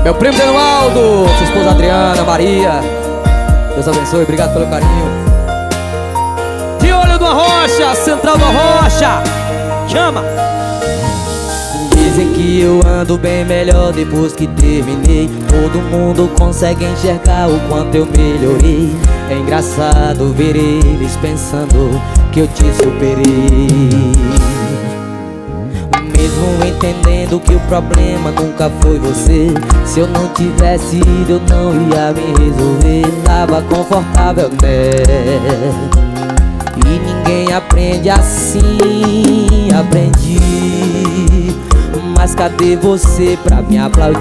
Meu primo Genualdo, sua esposa Adriana, Maria, Deus abençoe, obrigado pelo carinho. De Olho do Arrocha, Central do Arrocha, chama! Dizem que eu ando bem melhor depois que terminei. Todo mundo consegue enxergar o quanto eu melhorei. É engraçado ver eles pensando que eu te superei, mesmo entendendo que o problema nunca foi você. Se eu não tivesse ido, eu não ia me resolver. Tava confortável, né? E ninguém aprende assim, aprendi. Mas cadê você pra me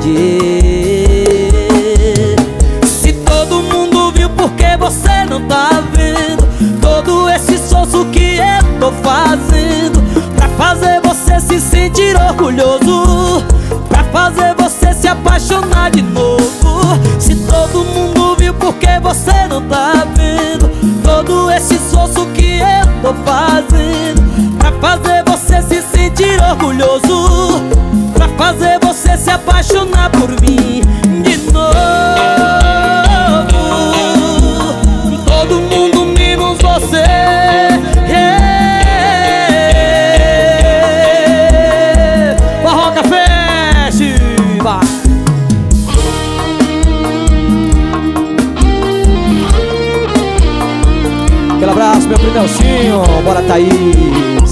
aplaudir? Se todo mundo viu, por que você não tá vendo? Todo esse esforço que eu tô fazendo pra fazer você se sentir orgulhoso, pra fazer você se apaixonar de novo. Se todo mundo viu, por que você não tá vendo? Todo esse esforço que eu tô fazendo pra fazer você se sentir orgulhoso, pra fazer você se apaixonar por mim de novo. Todo mundo menos você. Barroca Fest, vai. Aquele abraço, meu primo Nelsinho, bora Thaís.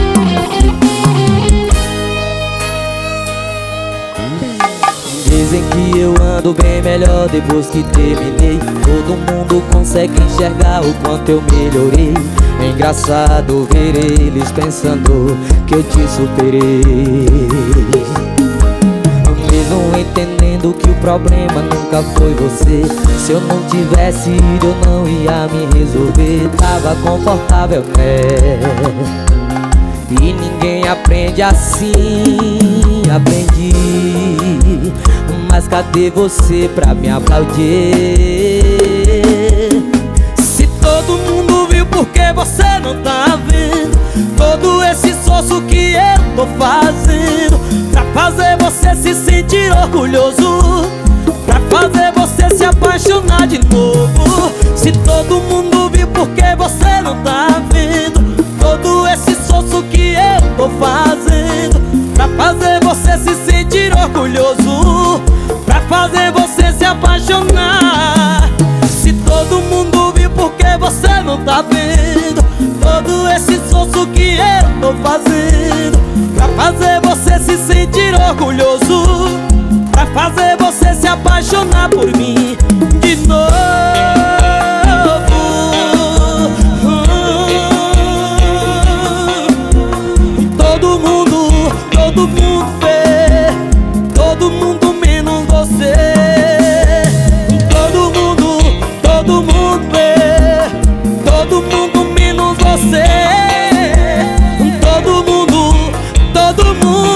Dizem que eu ando bem melhor depois que terminei. Todo mundo consegue enxergar o quanto eu melhorei. É engraçado ver eles pensando que eu te superei, mesmo entendendo que o problema nunca foi você. Se eu não tivesse ido, eu não ia me resolver. Tava confortável, né? E ninguém aprende assim, aprendi. Mas cadê você pra me aplaudir? Se todo mundo viu, por que você não tá vendo? Todo esse esforço que eu tô fazendo pra fazer você se sentir orgulhoso, pra fazer você se apaixonar de novo. Se todo mundo viu, por que você não tá vendo? Todo esse esforço que eu tô fazendo pra fazer você se sentir orgulhoso, pra fazer você se apaixonar. Se todo mundo viu, por que você não tá vendo? Todo esse esforço que eu tô fazendo pra fazer você se sentir orgulhoso, pra fazer você se apaixonar por mim de novo. Todo mundo vê, todo mundo menos você. Todo mundo vê, todo mundo menos você. Todo mundo